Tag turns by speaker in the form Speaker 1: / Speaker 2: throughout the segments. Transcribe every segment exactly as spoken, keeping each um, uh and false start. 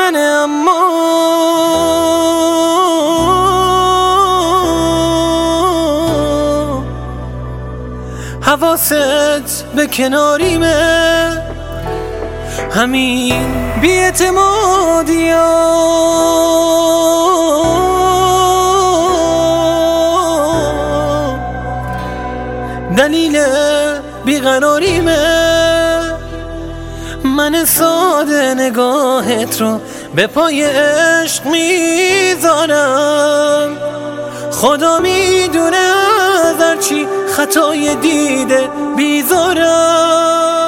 Speaker 1: منه اما حواست به کناریمه، همین بی‌اعتمادی ها دلیل بیقراریمه. من ساده نگاهت رو به پای عشق میذارم، خدا میدونه از هرچی خطای دیده بیزارم.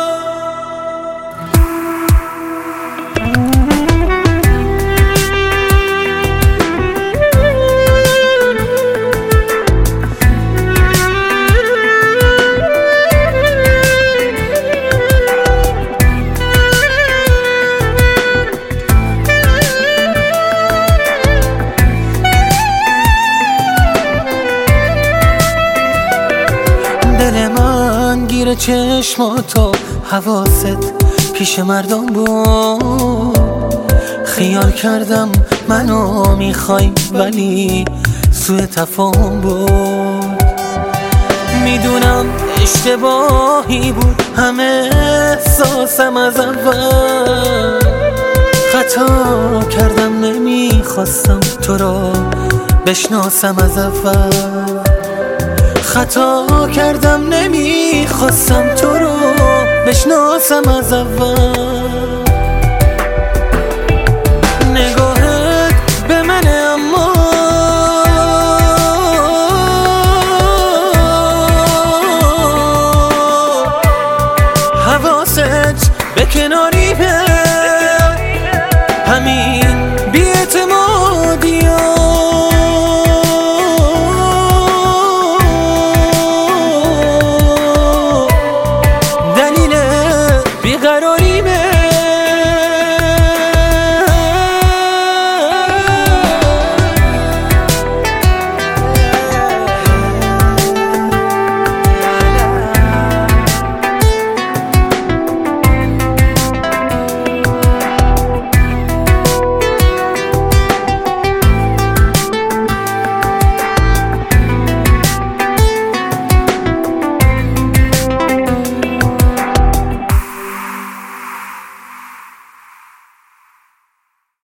Speaker 1: دل من گیر چشماتو حواست پیش مردم بود، خیال کردم منو میخوای ولی سوء تفاهم بود. میدونم اشتباهی بود همه احساسم از اول، خطا کردم نمیخواستم تو رو بشناسم از اول، خطا کردم نمیخواستم تو رو بشناسم از اول. نگاهت به منه اما حواست به کناری به همین